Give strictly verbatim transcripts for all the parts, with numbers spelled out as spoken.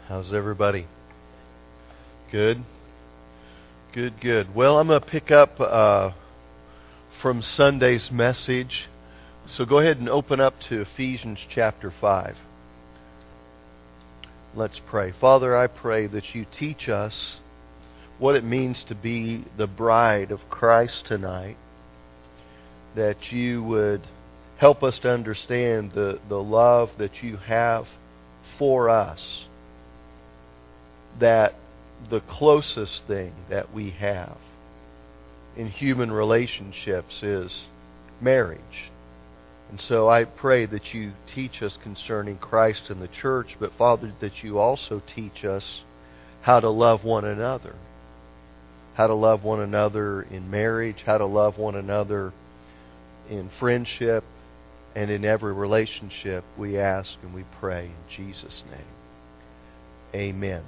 How's everybody? Good? Good, good. Well, I'm going to pick up uh, from Sunday's message. So go ahead and open up to Ephesians chapter five. Let's pray. Father, I pray that you teach us what it means to be the bride of Christ tonight. That you would help us to understand the, the love that you have for us. That the closest thing that we have in human relationships is marriage. And so I pray that you teach us concerning Christ and the church, but Father, that you also teach us how to love one another. How to love one another in marriage, how to love one another in friendship, and in every relationship we ask and we pray in Jesus' name. Amen.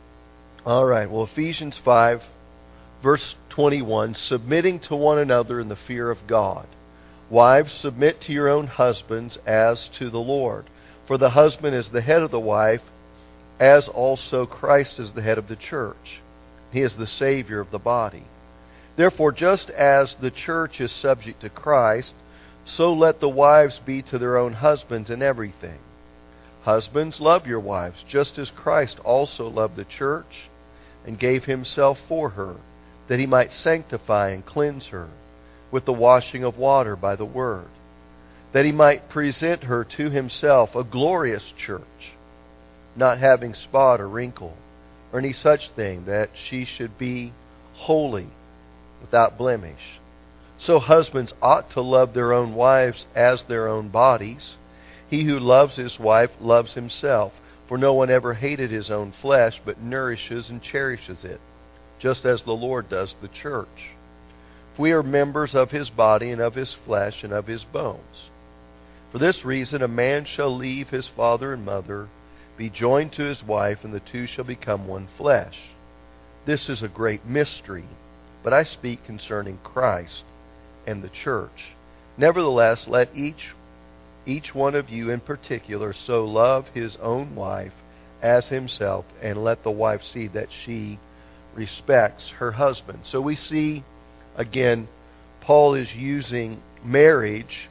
All right, well, Ephesians five, verse twenty-one, submitting to one another in the fear of God. Wives, submit to your own husbands as to the Lord. For the husband is the head of the wife, as also Christ is the head of the church. He is the Savior of the body. Therefore, just as the church is subject to Christ, so let the wives be to their own husbands in everything. Husbands, love your wives, just as Christ also loved the church and gave himself for her, that he might sanctify and cleanse her with the washing of water by the word, that he might present her to himself a glorious church, not having spot or wrinkle or any such thing, that she should be holy, without blemish. So husbands ought to love their own wives as their own bodies. He who loves his wife loves himself. For no one ever hated his own flesh, but nourishes and cherishes it, just as the Lord does the church. For we are members of his body and of his flesh and of his bones. For this reason a man shall leave his father and mother, be joined to his wife, and the two shall become one flesh. This is a great mystery, but I speak concerning Christ and the church. Nevertheless, let each Each one of you in particular so love his own wife as himself, and let the wife see that she respects her husband. So we see, again, Paul is using marriage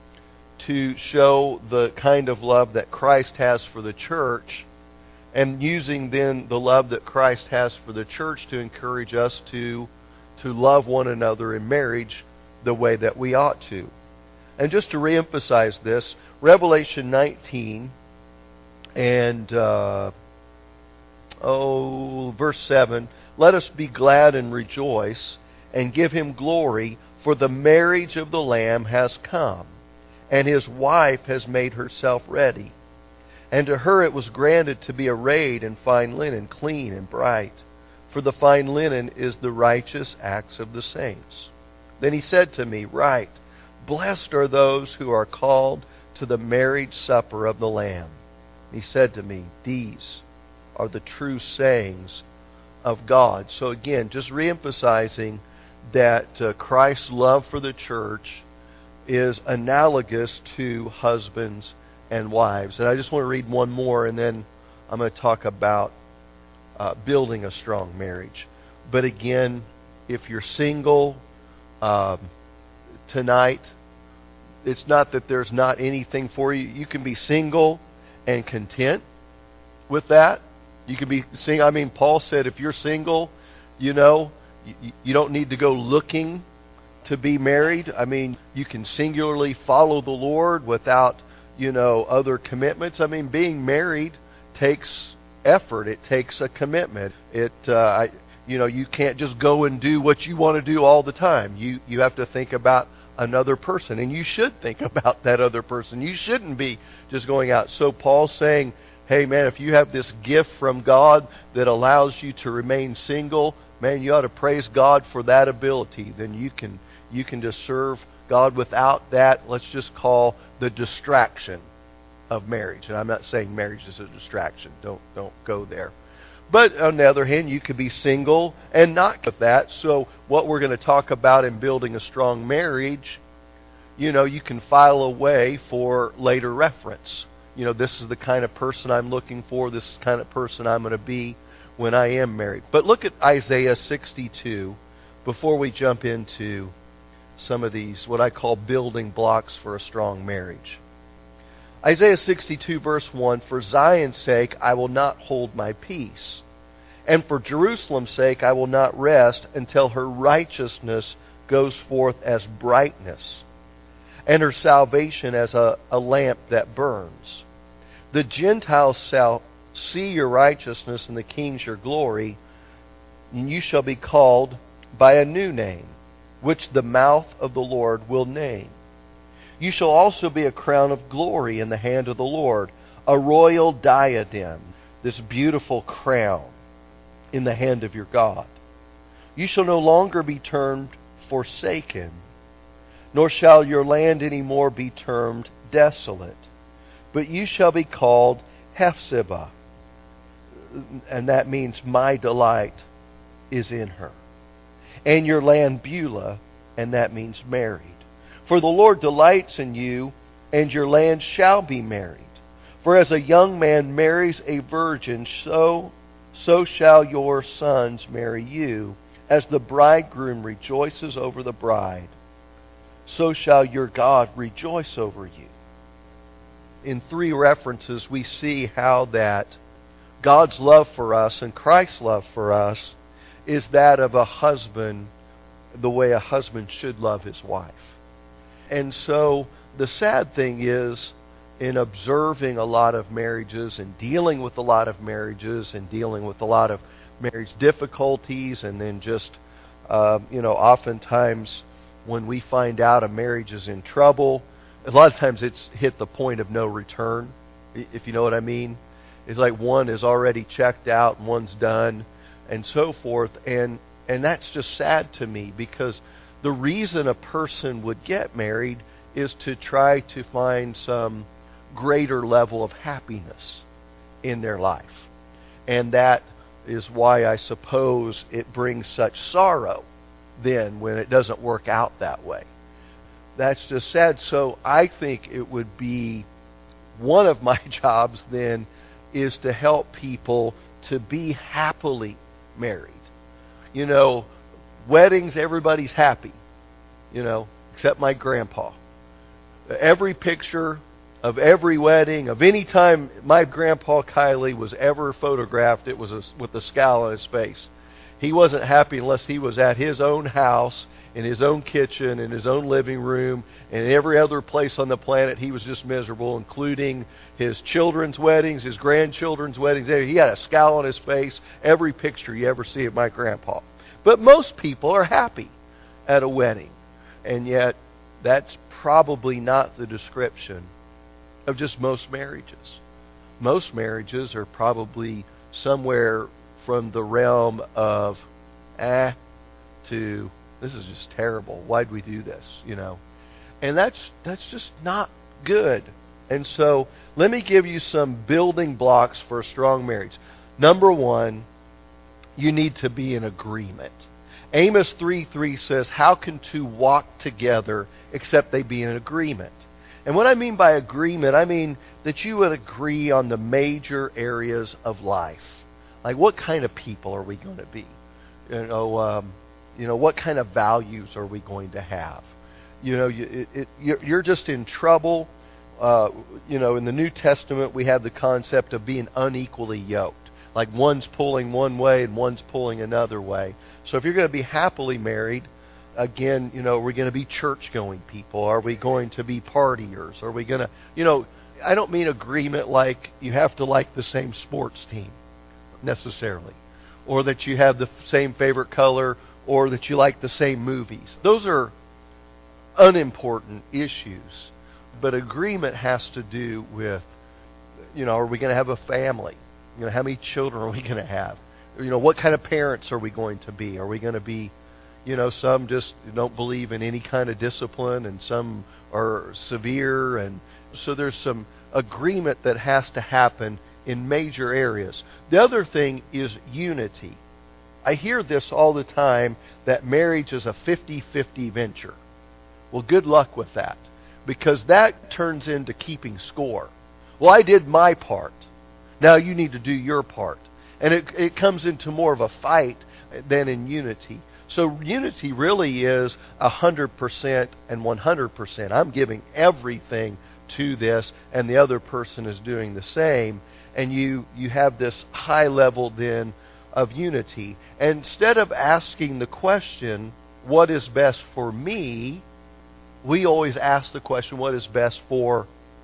to show the kind of love that Christ has for the church, and using then the love that Christ has for the church to encourage us to, to love one another in marriage the way that we ought to. And just to reemphasize this, Revelation nineteen and uh, oh, verse seven, let us be glad and rejoice and give him glory, for the marriage of the Lamb has come, and his wife has made herself ready. And to her it was granted to be arrayed in fine linen, clean and bright, for the fine linen is the righteous acts of the saints. Then he said to me, write, blessed are those who are called to the marriage supper of the Lamb. He said to me, these are the true sayings of God. So again, just reemphasizing that uh, Christ's love for the church is analogous to husbands and wives. And I just want to read one more, and then I'm going to talk about uh, building a strong marriage. But again, if you're single um, tonight, it's not that there's not anything for you. You can be single and content with that. You can be single. I mean, Paul said if you're single, you know, you, you don't need to go looking to be married. I mean, you can singularly follow the Lord without, you know, other commitments. I mean, being married takes effort. It takes a commitment. It, uh, I, you know, you can't just go and do what you want to do all the time. You you have to think about another person, and you should think about that other person. You shouldn't be just going out. So Paul's saying, hey man, if you have this gift from God that allows you to remain single, man, you ought to praise God for that ability. Then you can you can just serve God without that, let's just call the distraction of marriage. And I'm not saying marriage is a distraction. Don't don't go there. But on the other hand, you could be single and not with that. So what we're going to talk about in building a strong marriage, you know, you can file away for later reference. you know, this is the kind of person I'm looking for. This is the kind of person I'm going to be when I am married. But look at Isaiah sixty-two before we jump into some of these, what I call building blocks for a strong marriage. Isaiah sixty-two verse one, "For Zion's sake I will not hold my peace, and for Jerusalem's sake I will not rest until her righteousness goes forth as brightness, and her salvation as a, a lamp that burns. The Gentiles shall see your righteousness, and the kings your glory, and you shall be called by a new name, which the mouth of the Lord will name. You shall also be a crown of glory in the hand of the Lord, a royal diadem," this beautiful crown in the hand of your God. "You shall no longer be termed forsaken, nor shall your land any more be termed desolate, but you shall be called Hephzibah," and that means my delight is in her. "And your land Beulah," and that means married. "For the Lord delights in you, and your land shall be married. For as a young man marries a virgin, so, so shall your sons marry you. As the bridegroom rejoices over the bride, so shall your God rejoice over you." In three references, we see how that God's love for us and Christ's love for us is that of a husband, the way a husband should love his wife. And so the sad thing is, in observing a lot of marriages and dealing with a lot of marriages and dealing with a lot of marriage difficulties, and then just, uh, you know, oftentimes when we find out a marriage is in trouble, a lot of times it's hit the point of no return, if you know what I mean. It's like one is already checked out and one's done and so forth. And, and that's just sad to me, because the reason a person would get married is to try to find some greater level of happiness in their life. And that is why I suppose it brings such sorrow then when it doesn't work out that way. That's just sad. So I think it would be one of my jobs then is to help people to be happily married. You know, weddings, everybody's happy, you know, except my grandpa. Every picture of every wedding, of any time my grandpa Kylie was ever photographed, it was a, with a scowl on his face. He wasn't happy unless he was at his own house, in his own kitchen, in his own living room, and every other place on the planet he was just miserable, including his children's weddings, his grandchildren's weddings. He had a scowl on his face every picture you ever see of my grandpa. But most people are happy at a wedding, and yet that's probably not the description of just most marriages. Most marriages are probably somewhere from the realm of, eh, to, this is just terrible. Why'd we do this? You know, and that's that's just not good. And so, let me give you some building blocks for a strong marriage. Number one, you need to be in agreement. Amos three three says, "How can two walk together except they be in agreement?" And what I mean by agreement, I mean that you would agree on the major areas of life. Like, what kind of people are we going to be? You know, um, you know, what kind of values are we going to have? You know, you, it, it, you're, you're just in trouble. Uh, you know, in the New Testament, we have the concept of being unequally yoked. Like, one's pulling one way and one's pulling another way. So if you're going to be happily married, again, you know, are we going to be church-going people? Are we going to be partiers? Are we going to, you know, I don't mean agreement like you have to like the same sports team necessarily, or that you have the same favorite color, or that you like the same movies. Those are unimportant issues. But agreement has to do with, you know, are we going to have a family? You know, how many children are we going to have? You know, what kind of parents are we going to be? Are we going to be, you know, some just don't believe in any kind of discipline, and some are severe, and so there's some agreement that has to happen in major areas. The other thing is unity. I hear this all the time, that marriage is a fifty-fifty venture. Well, good luck with that, because that turns into keeping score. Well, I did my part. Now you need to do your part. And it, it comes into more of a fight than in unity. So unity really is one hundred percent and one hundred percent. I'm giving everything to this, and the other person is doing the same. And you, you have this high level then of unity. And instead of asking the question, what is best for me, we always ask the question, what is best for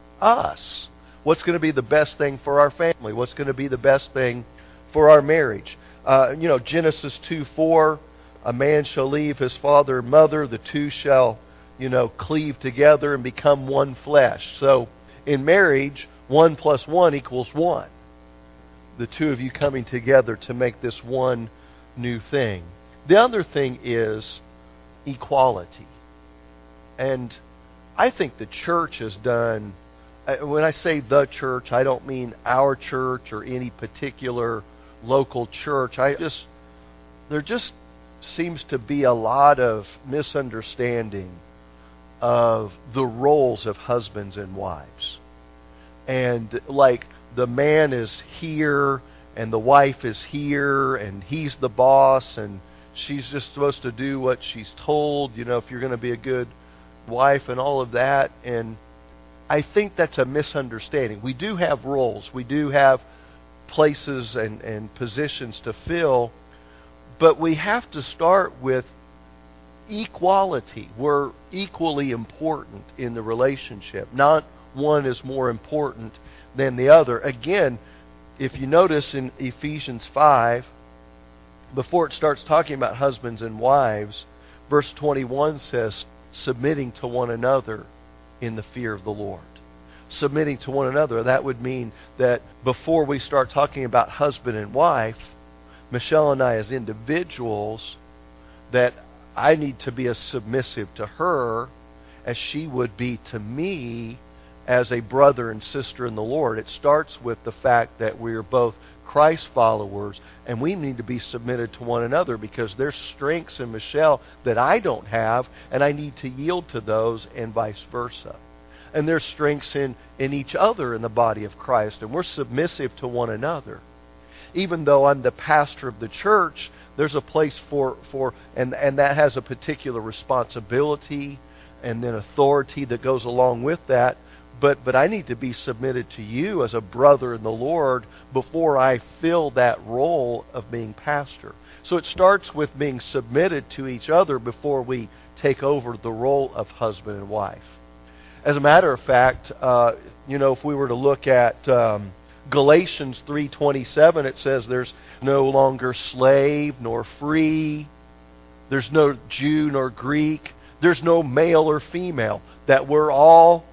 us? What's going to be the best thing for our family? What's going to be the best thing for our marriage? Uh, you know, Genesis two four, a man shall leave his father and mother, the two shall, you know, cleave together and become one flesh. So in marriage, one plus one equals one. The two of you coming together to make this one new thing. The other thing is equality. And I think the church has done, when I say the church, I don't mean our church or any particular local church. I just, there just seems to be a lot of misunderstanding of the roles of husbands and wives. And like the man is here and the wife is here and he's the boss and she's just supposed to do what she's told, you know, if you're going to be a good wife and all of that. And I think that's a misunderstanding. We do have roles. We do have places and, and positions to fill. But we have to start with equality. We're equally important in the relationship. Not one is more important than the other. Again, if you notice in Ephesians five, before it starts talking about husbands and wives, verse twenty-one says, submitting to one another in the fear of the Lord. Submitting to one another. That would mean that before we start talking about husband and wife, Michelle and I as individuals, that I need to be as submissive to her as she would be to me as a brother and sister in the Lord. It starts with the fact that we are both Christ followers, and we need to be submitted to one another because there's strengths in Michelle that I don't have, and I need to yield to those, and vice versa. And there's strengths in, in each other in the body of Christ, and we're submissive to one another. Even though I'm the pastor of the church, there's a place for, for and, and that has a particular responsibility and then authority that goes along with that. But but I need to be submitted to you as a brother in the Lord before I fill that role of being pastor. So it starts with being submitted to each other before we take over the role of husband and wife. As a matter of fact, uh, you know, if we were to look at um, Galatians three twenty-seven, it says there's no longer slave nor free. There's no Jew nor Greek. There's no male or female. That we're all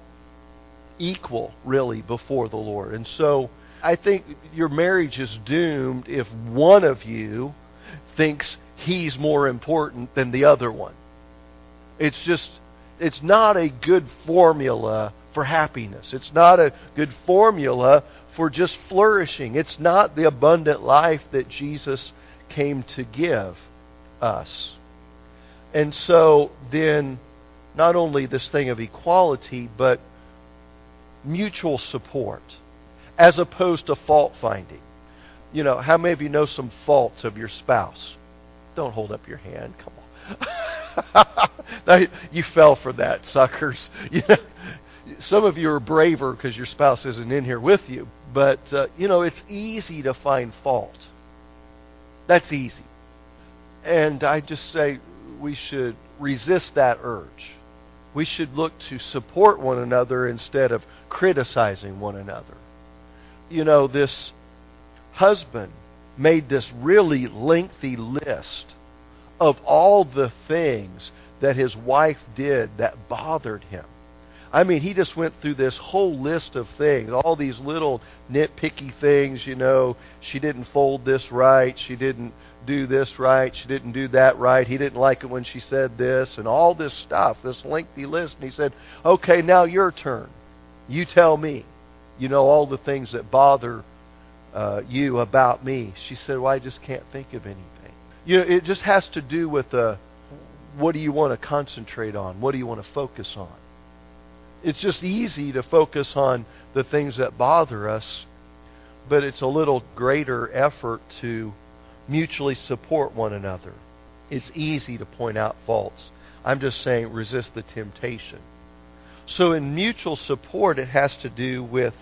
equal, really, before the Lord. And so I think your marriage is doomed if one of you thinks he's more important than the other one. It's just, it's not a good formula for happiness. It's not a good formula for just flourishing. It's not the abundant life that Jesus came to give us. And so then, not only this thing of equality, but mutual support, as opposed to fault finding. You know, how many of you know some faults of your spouse? Don't hold up your hand. Come on. Now, you fell for that, suckers. You know, some of you are braver because your spouse isn't in here with you. But, uh, you know, it's easy to find fault. That's easy. And I just say we should resist that urge. We should look to support one another instead of criticizing one another. You know, this husband made this really lengthy list of all the things that his wife did that bothered him. I mean, he just went through this whole list of things, all these little nitpicky things, you know, she didn't fold this right, she didn't do this right, she didn't do that right, he didn't like it when she said this, and all this stuff, this lengthy list. And he said, okay, now your turn. You tell me, you know, all the things that bother uh, you about me. She said, well, I just can't think of anything. You know, it just has to do with uh, what do you want to concentrate on? What do you want to focus on? It's just easy to focus on the things that bother us, but it's a little greater effort to mutually support one another. It's easy to point out faults. I'm just saying resist the temptation. So in mutual support, it has to do with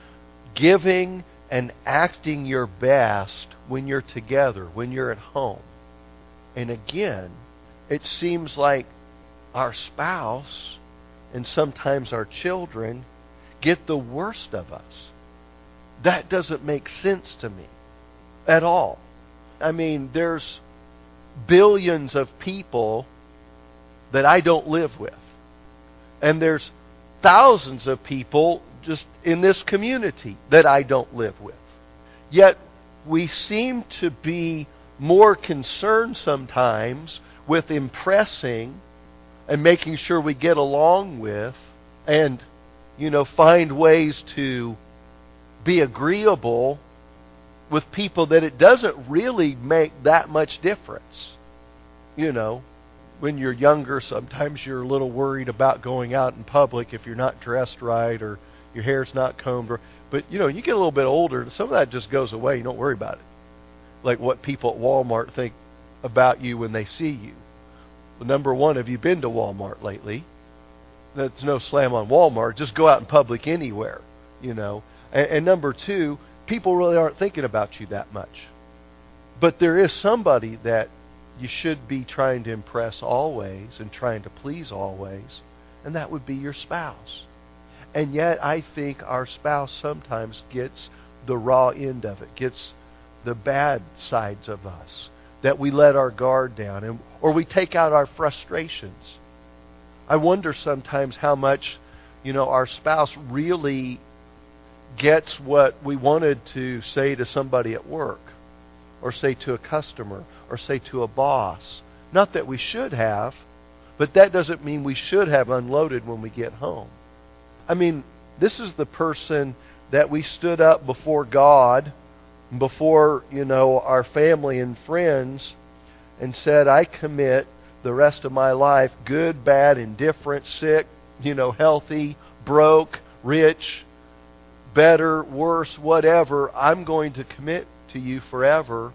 giving and acting your best when you're together, when you're at home. And again, it seems like our spouse and sometimes our children get the worst of us. That doesn't make sense to me at all. I mean, there's billions of people that I don't live with. And there's thousands of people just in this community that I don't live with. Yet we seem to be more concerned sometimes with impressing and making sure we get along with and, you know, find ways to be agreeable with people that it doesn't really make that much difference. You know, when you're younger, sometimes you're a little worried about going out in public if you're not dressed right or your hair's not combed. Or, but, you know, you get a little bit older, some of that just goes away. You don't worry about it. Like what people at Walmart think about you when they see you. Well, number one, have you been to Walmart lately? That's no slam on Walmart. Just go out in public anywhere, you know. And, and number two, people really aren't thinking about you that much. But there is somebody that you should be trying to impress always and trying to please always, and that would be your spouse. And yet I think our spouse sometimes gets the raw end of it, gets the bad sides of us, that we let our guard down, and or we take out our frustrations. I wonder sometimes how much, you know, our spouse really gets what we wanted to say to somebody at work, or say to a customer, or say to a boss. Not that we should have, but that doesn't mean we should have unloaded when we get home. I mean, this is the person that we stood up before God, before, you know, our family and friends, and said, I commit the rest of my life, good, bad, indifferent, sick, you know, healthy, broke, rich, better, worse, whatever, I'm going to commit to you forever.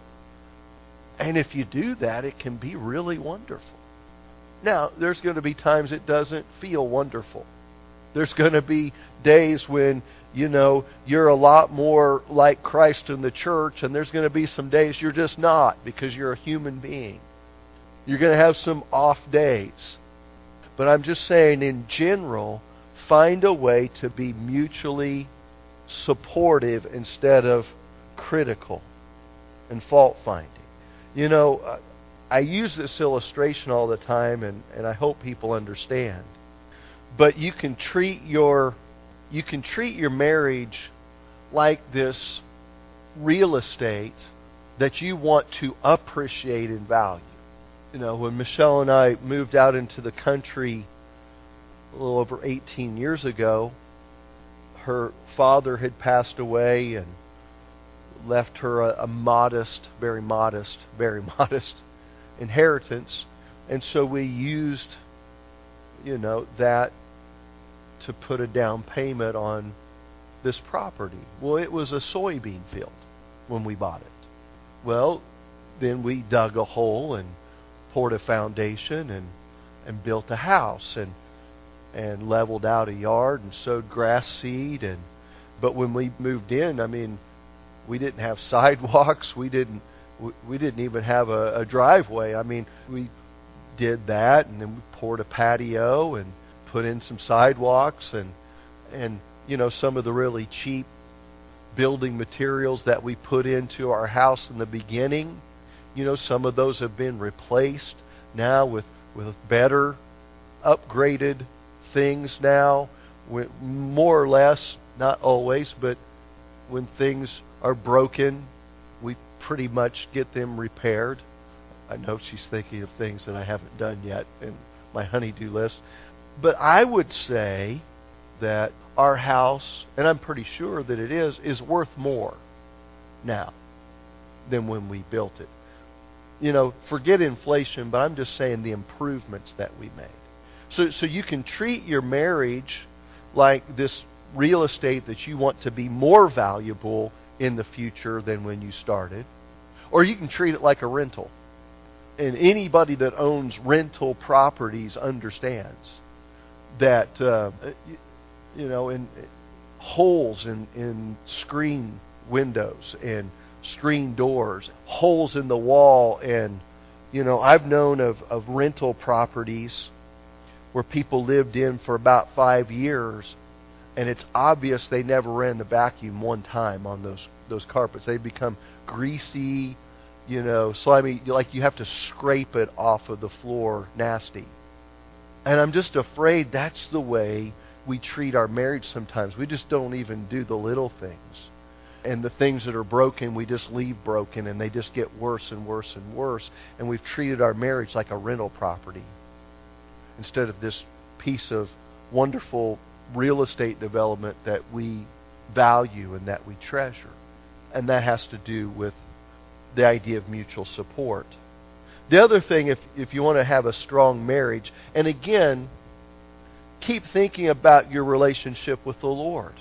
And if you do that, it can be really wonderful. Now, there's going to be times it doesn't feel wonderful. There's going to be days when, you know, you're a lot more like Christ in the church, and there's going to be some days you're just not, because you're a human being. You're going to have some off days. But I'm just saying, in general, find a way to be mutually supportive instead of critical and fault-finding. You know, I use this illustration all the time, and, and I hope people understand. But you can treat your you can treat your marriage like this real estate that you want to appreciate in value. You know, when Michelle and I moved out into the country a little over eighteen years ago, her father had passed away and left her a, a modest, very modest, very modest inheritance. And so we used, you know, that to put a down payment on this property. Well, it was a soybean field when we bought it. Well, then we dug a hole and poured a foundation and, and built a house and and leveled out a yard and sowed grass seed. And but when we moved in, I mean, we didn't have sidewalks. We didn't we, we didn't even have a, a driveway. I mean, we did that, and then we poured a patio and put in some sidewalks and and you know, some of the really cheap building materials that we put into our house in the beginning, you know, some of those have been replaced now with with better, upgraded things now, with more or less, not always, but when things are broken, we pretty much get them repaired. I know she's thinking of things that I haven't done yet in my honey-do list. But I would say that our house, and I'm pretty sure that it is, is worth more now than when we built it. You know, forget inflation, but I'm just saying the improvements that we made. So, so you can treat your marriage like this real estate that you want to be more valuable in the future than when you started. Or you can treat it like a rental. And anybody that owns rental properties understands that, uh, you know, in holes in, in screen windows and screen doors, holes in the wall. And, you know, I've known of, of rental properties where people lived in for about five years, and it's obvious they never ran the vacuum one time on those those carpets. They become greasy, you know, slimy, like you have to scrape it off of the floor, nasty. And I'm just afraid that's the way we treat our marriage sometimes. We just don't even do the little things. And the things that are broken, we just leave broken, and they just get worse and worse and worse. And we've treated our marriage like a rental property instead of this piece of wonderful real estate development that we value and that we treasure. And that has to do with the idea of mutual support. The other thing, if, if you want to have a strong marriage, and again, keep thinking about your relationship with the Lord,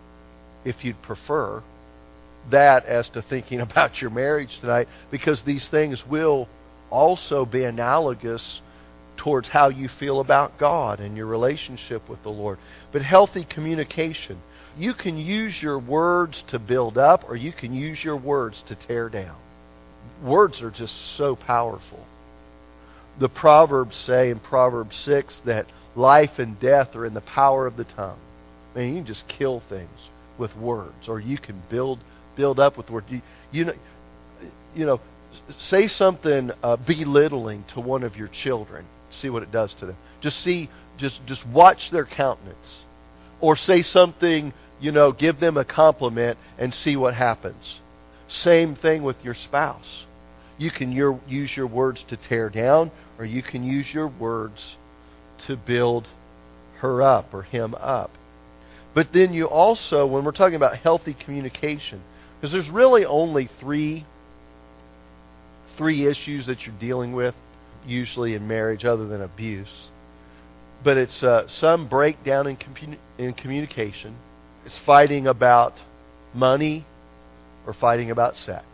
if you'd prefer that as to thinking about your marriage tonight, because these things will also be analogous towards how you feel about God and your relationship with the Lord. But healthy communication. You can use your words to build up, or you can use your words to tear down. Words are just so powerful. The Proverbs say in Proverbs six that life and death are in the power of the tongue. I mean, you can just kill things with words, or you can build build up with words. You, you know, you know, say something uh, belittling to one of your children. See what it does to them. Just see, just just watch their countenance. Or say something, you know, give them a compliment and see what happens. Same thing with your spouse. You can your, use your words to tear down, or you can use your words to build her up or him up. But then you also, when we're talking about healthy communication, because there's really only three three issues that you're dealing with usually in marriage other than abuse. But it's uh, some breakdown in, commun- in communication. It's fighting about money, or fighting about sex,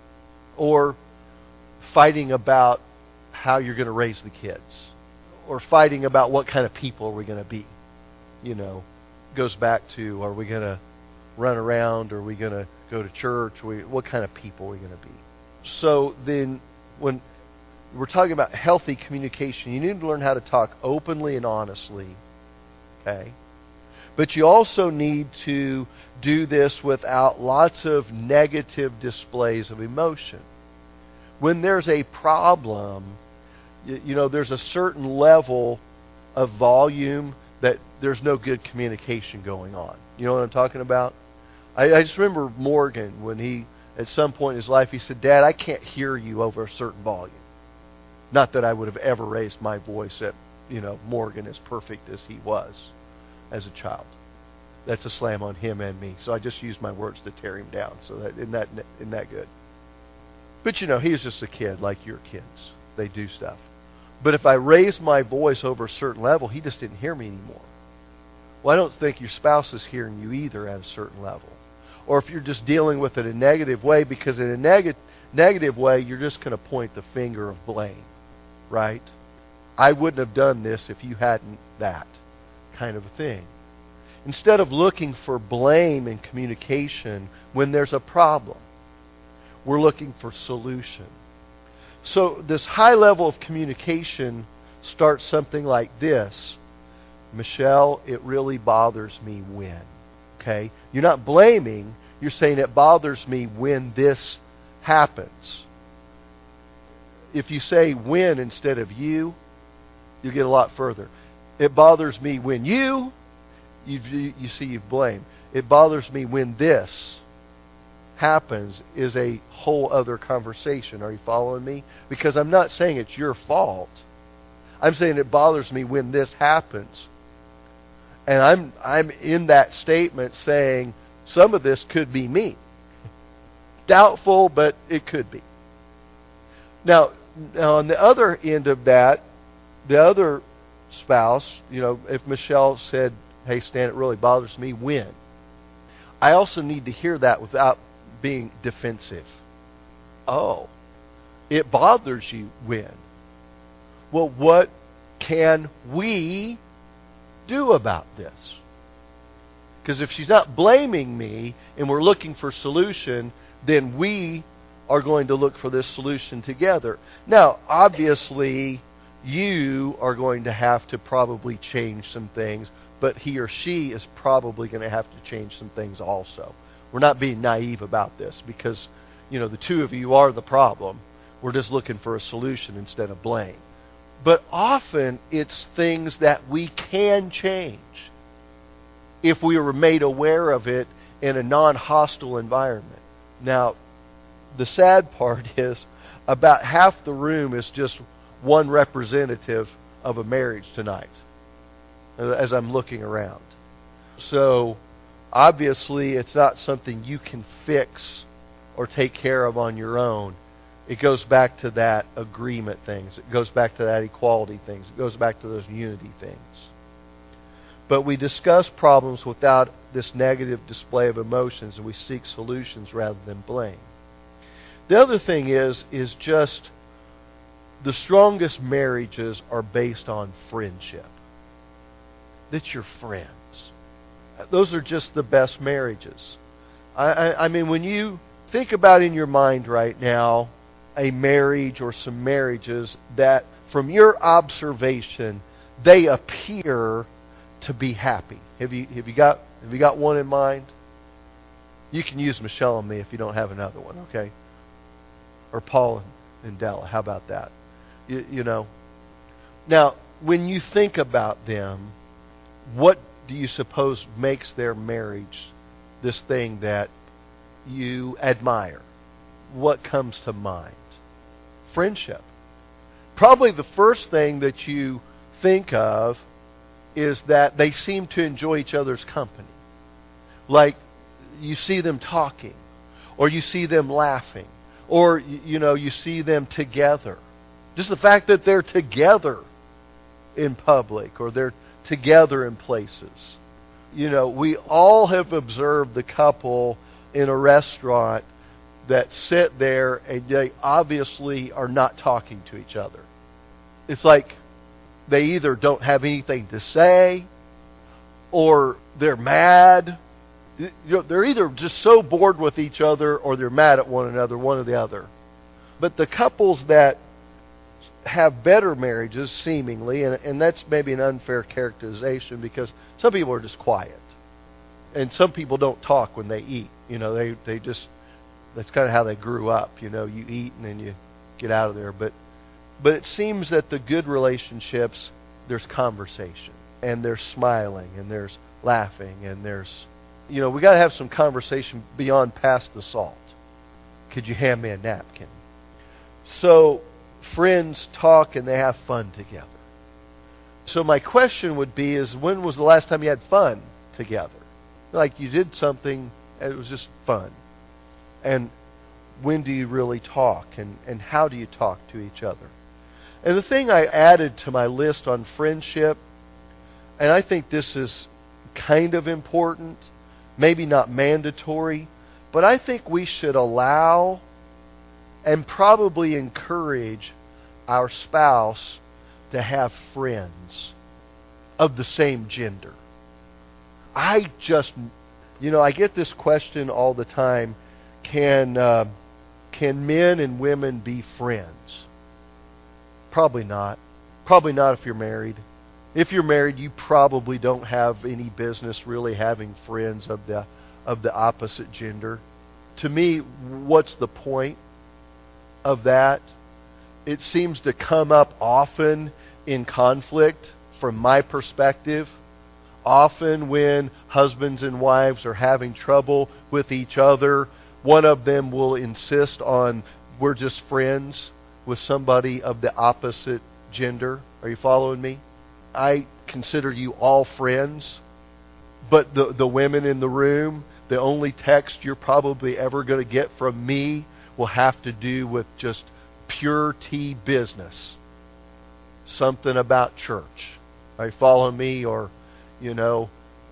or fighting about how you're going to raise the kids, or fighting about what kind of people are we going to be. You know, goes back to, are we going to run around, are we going to go to church, we, what kind of people are we going to be? So then when we're talking about healthy communication, you need to learn how to talk openly and honestly, okay? But you also need to do this without lots of negative displays of emotion. When there's a problem, you, you know, there's a certain level of volume that there's no good communication going on. You know what I'm talking about? I, I just remember Morgan, when he, at some point in his life, he said, "Dad, I can't hear you over a certain volume." Not that I would have ever raised my voice at, you know, Morgan as perfect as he was as a child. That's a slam on him and me. So I just used my words to tear him down. So that isn't that isn't that good? But you know, he's just a kid like your kids. They do stuff. But if I raise my voice over a certain level, he just didn't hear me anymore. Well, I don't think your spouse is hearing you either at a certain level. Or if you're just dealing with it in a negative way, because in a neg- negative way, you're just going to point the finger of blame. Right? I wouldn't have done this if you hadn't that kind of a thing. Instead of looking for blame in communication when there's a problem, we're looking for solution. So this high level of communication starts something like this. Michelle, it really bothers me when. Okay? You're not blaming, you're saying it bothers me when this happens. If you say when instead of you, you get a lot further. It bothers me when you, you, you see you've blamed. It bothers me when this happens is a whole other conversation. Are you following me? Because I'm not saying it's your fault. I'm saying it bothers me when this happens. And I'm I'm in that statement saying some of this could be me. Doubtful, but it could be. Now, now, on the other end of that, the other spouse, you know, if Michelle said, Hey, Stan, it really bothers me. When? I also need to hear that without being defensive. Oh, it bothers you when? Well, what can we do about this? Because if she's not blaming me and we're looking for solution, then we are going to look for this solution together. Now, obviously, you are going to have to probably change some things, but he or she is probably going to have to change some things also. We're not being naive about this because, you know, the two of you are the problem. We're just looking for a solution instead of blame. But often it's things that we can change if we were made aware of it in a non-hostile environment. Now, the sad part is about half the room is just one representative of a marriage tonight as I'm looking around. So, obviously, it's not something you can fix or take care of on your own. It goes back to that agreement things. It goes back to that equality things. It goes back to those unity things. But we discuss problems without this negative display of emotions, and we seek solutions rather than blame. The other thing is, is just the strongest marriages are based on friendship. That's your friends. Those are just the best marriages. I, I, I mean, when you think about in your mind right now a marriage or some marriages that, from your observation, they appear to be happy. Have you have you got have you got one in mind? You can use Michelle and me if you don't have another one, okay? Or Paul and Della. How about that? You, you know. Now, when you think about them, what do you suppose makes their marriage this thing that you admire? What comes to mind? Friendship. Probably the first thing that you think of is that they seem to enjoy each other's company. Like, you see them talking, or you see them laughing, or, you know, you see them together. Just the fact that they're together in public, or they're together in places. You know, we all have observed the couple in a restaurant that sit there and they obviously are not talking to each other. It's like they either don't have anything to say or they're mad. You know, they're either just so bored with each other or they're mad at one another, one or the other. But the couples that have better marriages, seemingly, and, and that's maybe an unfair characterization because some people are just quiet. And some people don't talk when they eat. You know, they, they just, that's kind of how they grew up. You know, you eat and then you get out of there. But but it seems that the good relationships, there's conversation. And there's smiling and there's laughing and there's, you know, we got to have some conversation beyond past the salt. Could you hand me a napkin? So, friends talk and they have fun together. So my question would be is, when was the last time you had fun together? Like you did something and it was just fun. And when do you really talk? And, and how do you talk to each other? And the thing I added to my list on friendship, and I think this is kind of important, maybe not mandatory, but I think we should allow and probably encourage our spouse to have friends of the same gender. I just, you know, I get this question all the time, can uh, can men and women be friends? Probably not. Probably not if you're married. If you're married, you probably don't have any business really having friends of the of the opposite gender. To me, what's the point of that? It seems to come up often in conflict from my perspective. Often when husbands and wives are having trouble with each other, one of them will insist on, we're just friends with somebody of the opposite gender. Are you following me? I consider you all friends, but the, the women in the room, the only text you're probably ever going to get from me will have to do with just pure tea business. Something about church. Are you following me? Or, you know,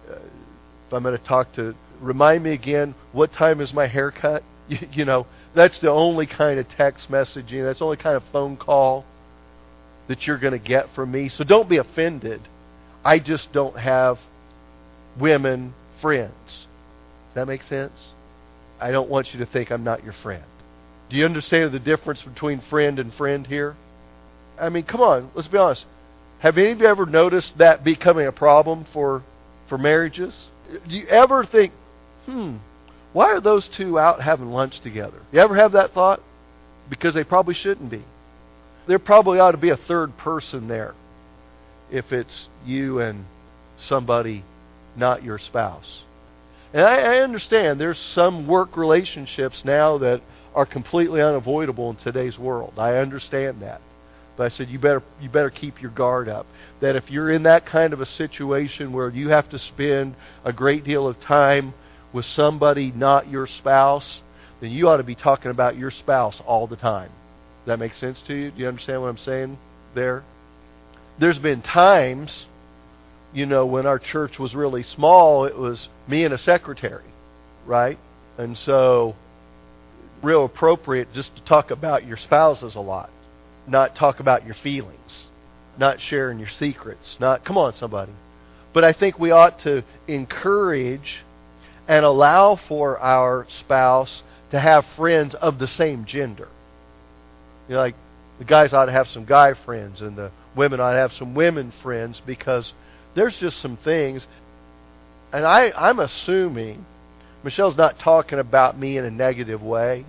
uh, if I'm going to talk to, remind me again, what time is my haircut? You, you know, that's the only kind of text messaging, that's the only kind of phone call that you're going to get from me. So don't be offended. I just don't have women friends. Does that make sense? I don't want you to think I'm not your friend. Do you understand the difference between friend and friend here? I mean, come on, let's be honest. Have any of you ever noticed that becoming a problem for for marriages? Do you ever think, hmm, why are those two out having lunch together? You ever have that thought? Because they probably shouldn't be. There probably ought to be a third person there if it's you and somebody not your spouse. And I, I understand there's some work relationships now that are completely unavoidable in today's world. I understand that. But I said you better you better keep your guard up. That if you're in that kind of a situation where you have to spend a great deal of time with somebody not your spouse, then you ought to be talking about your spouse all the time. Does that make sense to you? Do you understand what I'm saying there? There's been times, you know, when our church was really small, it was me and a secretary, right? And so, real appropriate just to talk about your spouses a lot. Not talk about your feelings. Not sharing your secrets. Not, come on somebody. But I think we ought to encourage and allow for our spouse to have friends of the same gender. You know, like the guys ought to have some guy friends and the women ought to have some women friends, because there's just some things, and I, I'm assuming Michelle's not talking about me in a negative way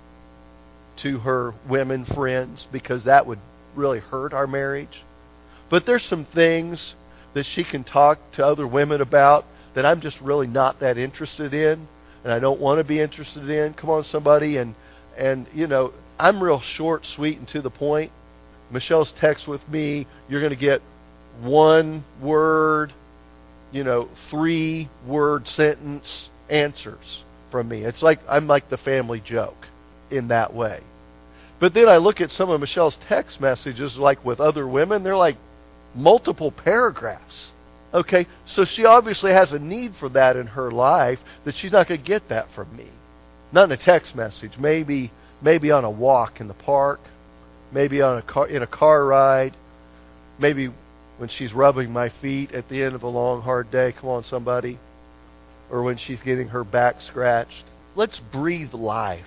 to her women friends, because that would really hurt our marriage. But there's some things that she can talk to other women about that I'm just really not that interested in, and I don't want to be interested in. Come on, somebody. And, and you know, I'm real short, sweet, and to the point. Michelle's text with me, you're going to get one word, you know, three word sentence answers from me. It's like I'm like the family joke in that way. But then I look at some of Michelle's text messages, like with other women, they're like multiple paragraphs. Okay, so she obviously has a need for that in her life, that she's not going to get that from me. Not in a text message. Maybe maybe on a walk in the park. Maybe on a car, in a car ride. Maybe when she's rubbing my feet at the end of a long, hard day. Come on, somebody. Or when she's getting her back scratched. Let's breathe life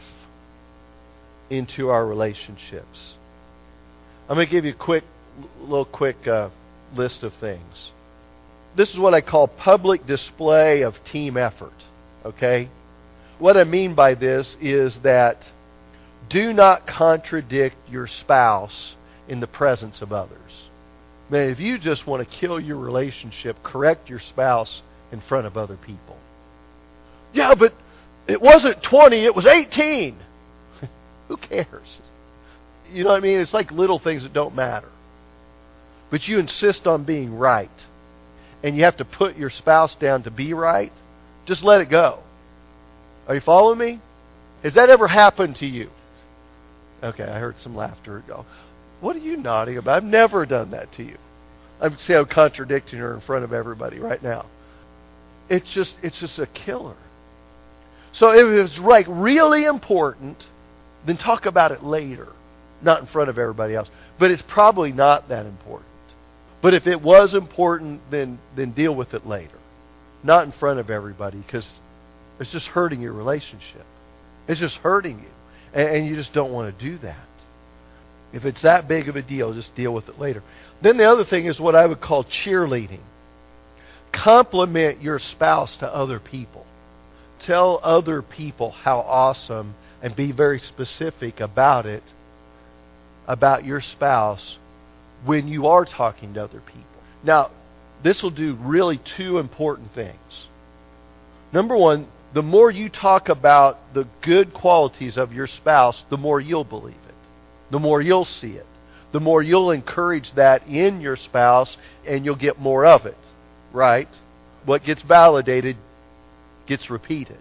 into our relationships. I'm going to give you a quick, little quick uh, list of things. This is what I call public display of team effort. Okay? What I mean by this is that do not contradict your spouse in the presence of others. Man, if you just want to kill your relationship, correct your spouse in front of other people. Yeah, but it wasn't twenty, it was eighteen. Who cares? You know what I mean? It's like little things that don't matter. But you insist on being right. And you have to put your spouse down to be right. Just let it go. Are you following me? Has that ever happened to you? Okay, I heard some laughter. What are you nodding about? I've never done that to you. I'm see I'm contradicting her in front of everybody right now. It's just it's just a killer. So if it's like really important, then talk about it later, not in front of everybody else. But it's probably not that important. But if it was important, then then deal with it later, not in front of everybody, because it's just hurting your relationship. It's just hurting you. And, and you just don't want to do that. If it's that big of a deal, just deal with it later. Then the other thing is what I would call cheerleading. Compliment your spouse to other people. Tell other people how awesome, and be very specific about it, about your spouse, when you are talking to other people. Now, this will do really two important things. Number one, the more you talk about the good qualities of your spouse, the more you'll believe it. The more you'll see it. The more you'll encourage that in your spouse, and you'll get more of it. Right? What gets validated gets repeated.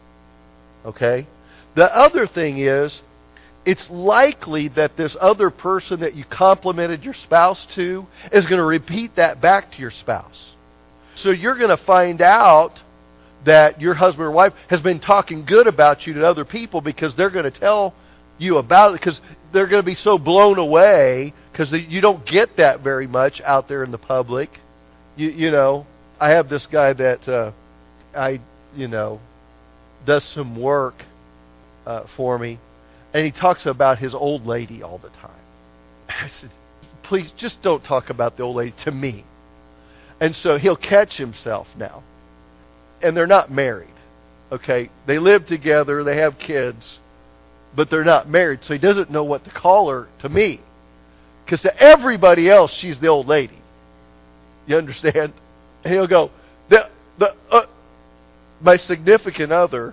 Okay? The other thing is, it's likely that this other person that you complimented your spouse to is going to repeat that back to your spouse. So you're going to find out that your husband or wife has been talking good about you to other people because they're going to tell you about it, because they're going to be so blown away, because you don't get that very much out there in the public. You, you know, I have this guy that uh, I, you know, does some work uh, for me, and he talks about his old lady all the time. I said, please, just don't talk about the old lady to me. And so he'll catch himself now. And they're not married, okay? They live together, they have kids, but they're not married, so he doesn't know what to call her to me. Because to everybody else, she's the old lady. You understand? And he'll go, the, the, uh, my significant other.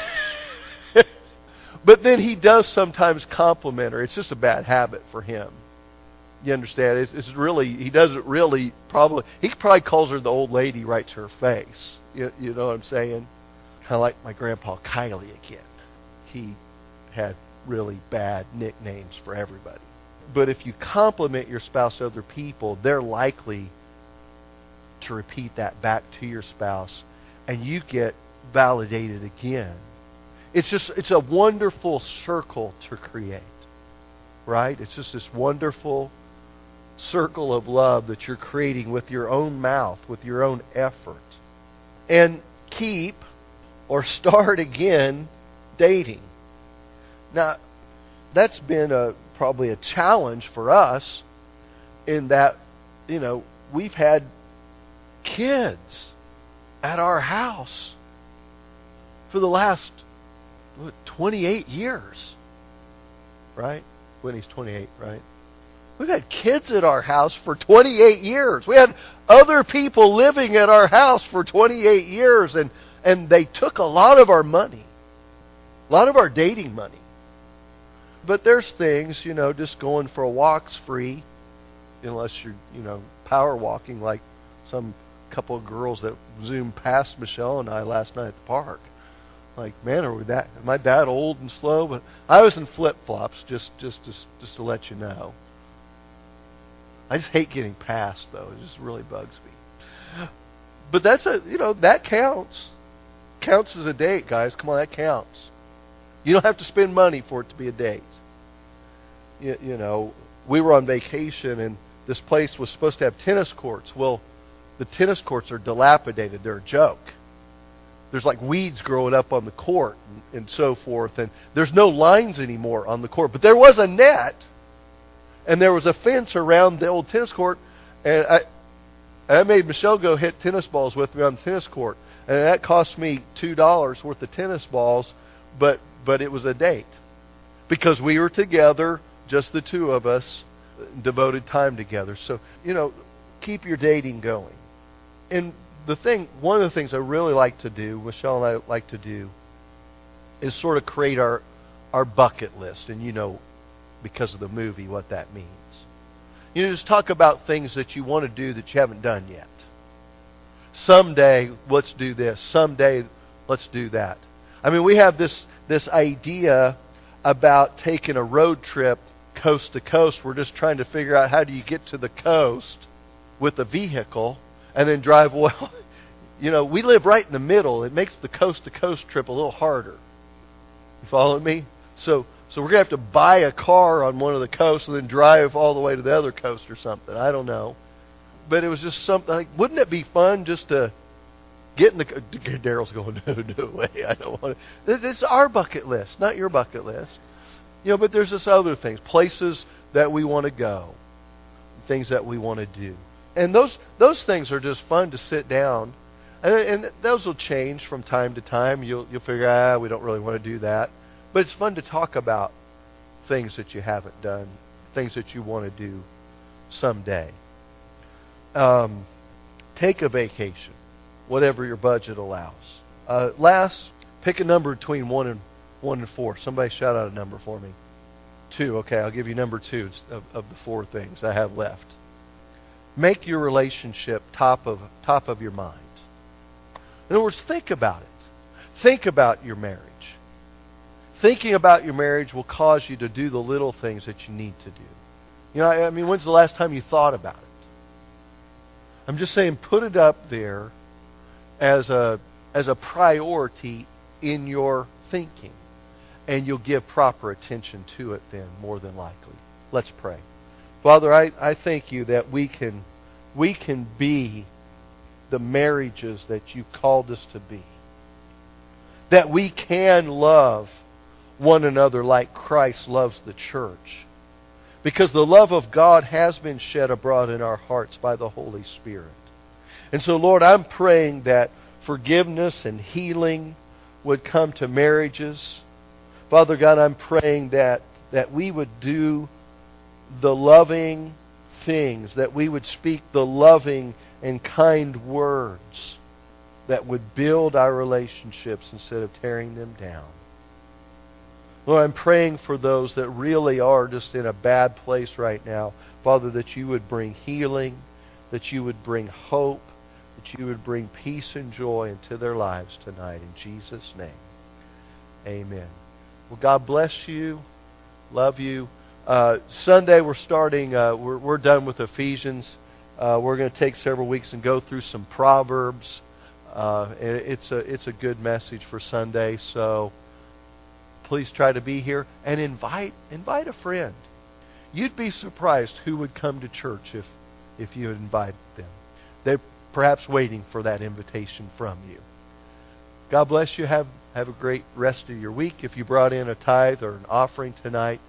But then he does sometimes compliment her. It's just a bad habit for him. You understand? It's, it's really, he doesn't really probably, he probably calls her the old lady right to her face. You, you know what I'm saying? Kind of like my grandpa Kylie again. He had really bad nicknames for everybody. But if you compliment your spouse to other people, they're likely to repeat that back to your spouse, and you get validated again. It's just, it's a wonderful circle to create, right? It's just this wonderful circle of love that you're creating with your own mouth, with your own effort. And keep or start again dating. Now, that's been a probably a challenge for us in that, you know, we've had kids at our house for the last what, twenty-eight years, right? Winnie's twenty-eight, right? We've had kids at our house for twenty-eight years. We had other people living at our house for twenty-eight years, and, and they took a lot of our money, a lot of our dating money. But there's things, you know, just going for a walk's free, unless you're, you know, power walking like some couple of girls that zoomed past Michelle and I last night at the park. Like, man, are we that? Am I that old and slow? But I was in flip flops, just, just, just, just to let you know. I just hate getting past, though. It just really bugs me. But that's a, you know, that counts. Counts as a date, guys. Come on, that counts. You don't have to spend money for it to be a date. You, you know, we were on vacation, and this place was supposed to have tennis courts. Well, the tennis courts are dilapidated. They're a joke. There's like weeds growing up on the court and, and so forth, and there's no lines anymore on the court. But there was a net, and there was a fence around the old tennis court, and I, I made Michelle go hit tennis balls with me on the tennis court, and that cost me two dollars worth of tennis balls, but but it was a date because we were together, just the two of us, devoted time together. So, you know, keep your dating going. And the thing, one of the things I really like to do, Michelle and I like to do, is sort of create our our bucket list, and you know, because of the movie, what that means. You know, just talk about things that you want to do that you haven't done yet. Someday, let's do this. Someday, let's do that. I mean, we have this this idea about taking a road trip coast to coast. We're just trying to figure out how do you get to the coast with a vehicle and then drive well. You know, we live right in the middle. It makes the coast to coast trip a little harder. You follow me? So so we're going to have to buy a car on one of the coasts and then drive all the way to the other coast or something. I don't know. But it was just something like, wouldn't it be fun just to get in the... Daryl's going, no, no way, I don't want to. It's our bucket list, not your bucket list. You know, but there's this other things, places that we want to go, things that we want to do. And those those things are just fun to sit down. And, and those will change from time to time. You'll, you'll figure, ah, we don't really want to do that. But it's fun to talk about things that you haven't done, things that you want to do someday. Um, take a vacation, whatever your budget allows. Uh, last, pick a number between one and one and four. Somebody shout out a number for me. Two. Okay, I'll give you number two of, of the four things I have left. Make your relationship top of top of your mind. In other words, think about it. Think about your marriage. Thinking about your marriage will cause you to do the little things that you need to do. You know, I mean, when's the last time you thought about it? I'm just saying, put it up there as a as a priority in your thinking, and you'll give proper attention to it then, more than likely. Let's pray. Father, I, I thank you that we can we can be the marriages that you called us to be. That we can love one another like Christ loves the church. Because the love of God has been shed abroad in our hearts by the Holy Spirit. And so, Lord, I'm praying that forgiveness and healing would come to marriages. Father God, I'm praying that, that we would do the loving things, that we would speak the loving and kind words that would build our relationships instead of tearing them down. Lord, I'm praying for those that really are just in a bad place right now. Father, that you would bring healing, that you would bring hope, that you would bring peace and joy into their lives tonight. In Jesus' name, amen. Well, God bless you. Love you. Uh, Sunday we're starting, uh, we're, we're done with Ephesians. Uh, we're going to take several weeks and go through some Proverbs. Uh, it's a it's a good message for Sunday, so please try to be here and invite invite a friend. You'd be surprised who would come to church if if you invite them. They're perhaps waiting for that invitation from you. God bless you. Have have a great rest of your week. If you brought in a tithe or an offering tonight,